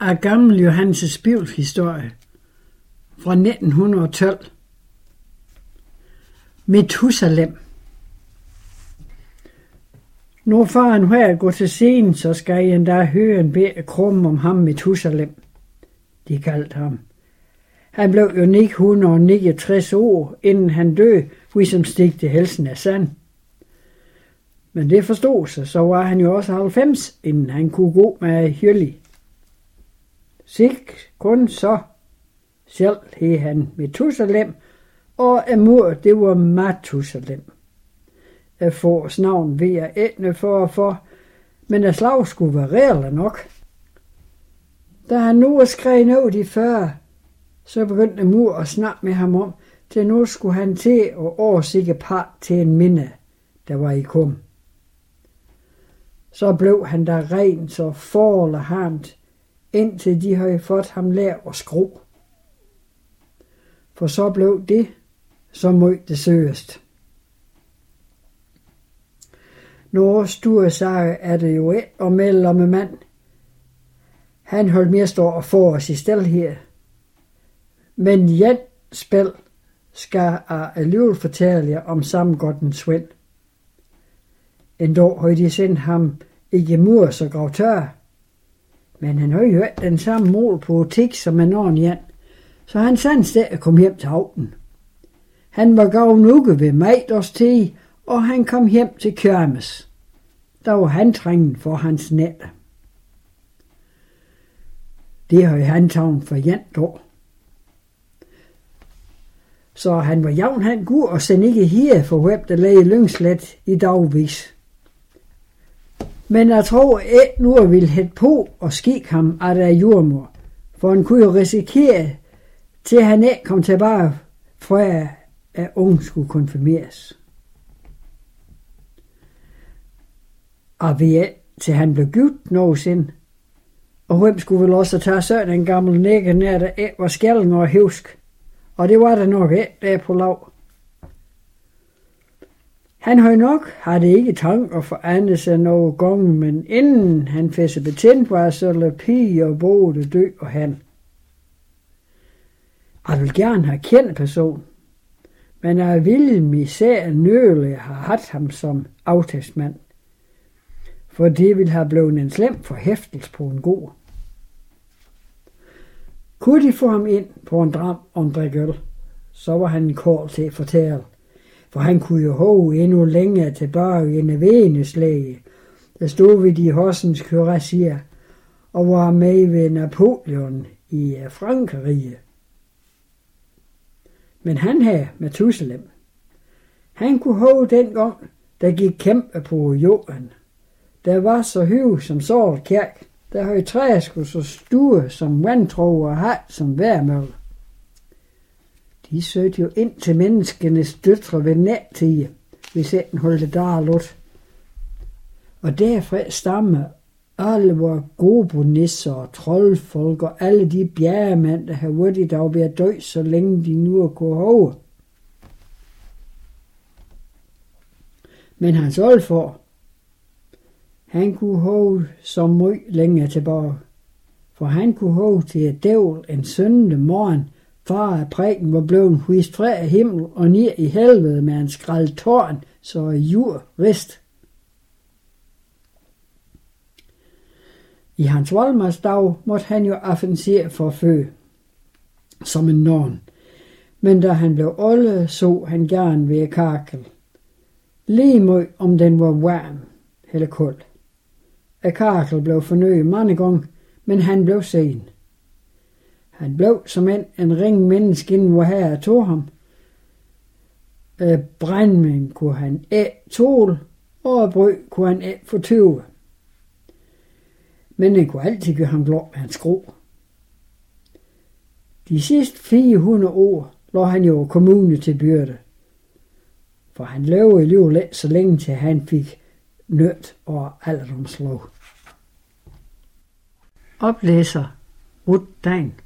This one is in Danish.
af gammel Johannes' bibelhistorie fra 1912. Methusalem. Når faren her går til scenen, så skal I endda høre en bedre krum om ham Methusalem. De kaldte ham. Han blev jo 969 år, inden han døde, som stigte helsen af sand. Men det forstod sig, så var han jo også 90, inden han kunne gå med hyldelig. Sik kun så selv hed han Methusalem, og mor det var Mathusalem. Fås navn ved jeg ikke for, men slag skulle være reelt nok. Da han nu skrev ned de 40, så begyndte mor at snakke med ham om, til nu skulle han til at oversikke part til en minde, der var i kom. Så blev han der ren så forleharmt, indtil de havde fået ham lært at skrue. For så blev det, så meget det søgest. Når store sager er det jo et og melde om en mand. Han holdt mere stå og få os i stilhed. Men Jens spil skal jeg alligevel fortælle jer om sammengottens Svend. En dag havde de sendt ham ikke mur så grav tør. Men han havde jo ikke den samme mål på butik som en anden Jan, så han sandte sted at komme hjem til havnen. Han var gav en uge ved middagstid, og han kom hjem til Kørmes. Der var han trængen for hans nætter. Det havde han taget for Jent år. Så han var jævn han god og sendte ikke her for hvem der lagde Lyngslet i dagvis. Men jeg tror ikke nu ville hætte på og skikke ham af der jordmor, for han kunne jo risikere, til han ikke kom tilbage, fra at ungen skulle konfirmeres. Og vi er til han blev gift nogensinde, og hvem skulle vel også tage sådan en gammel nække nær, der ikke var skælden og hævsk, og det var der nok ikke der på lav. Han havde nok, havde ikke tanker for andet sig nogle gange, men inden han fik sig betændt, var så lade pige og både dø og han. Jeg vil gerne have kendt person, men jeg vil misær nøle have haft ham som aftagsmand, for det ville have blevet en slem forhæftelse på en god. Kunne de få ham ind på en dram og en drik øl, så var han kort til at fortælle, for han kunne jo hove endnu længere tilbage end Venuslæge, der stod ved de Horsens Kyrassier og var med ved Napoleon i Frankrige. Men han havde Methusalem. Han kunne hove dengang, der gik kæmpe på jorden. Der var så høj som Sorl Kirke, der havde træer skulle så store som vandtro og hat som værmølle. De søgte jo ind til menneskenes døtre ved nattid, hvis den holdte der lot. Og derfra stammer alle vores gobonisser og troldfolk og alle de bjergemænd, der har været i dag ved at dø, så længe de nu kunne hove. Men hans oldfar, han kunne hove så meget længere tilbage, for han kunne hove til et dævl en søndag morgen, far af præken var blevet huist fra himmel og ned i helvede med en skrald tårn, så jord rist. I hans voldmarsdag måtte han jo offensere for fø, som en norn, men da han blev olde, så han gerne ved kakel. Lige mod om den var varm eller kold. Kakel blev fornøjet mange gange, men han blev sen. Han blev som en ring menneske inden hvor her tog ham. Brændmænd kunne han ikke tåle, og brød kunne han ikke fortøve. Men det kunne altid gøre ham blå med hans skru. De sidste 400 år lå han jo kommune til byrde. For han levede i livet lidt så længe til han fik nødt og alderdomslov. Oplæser Ruth Dein.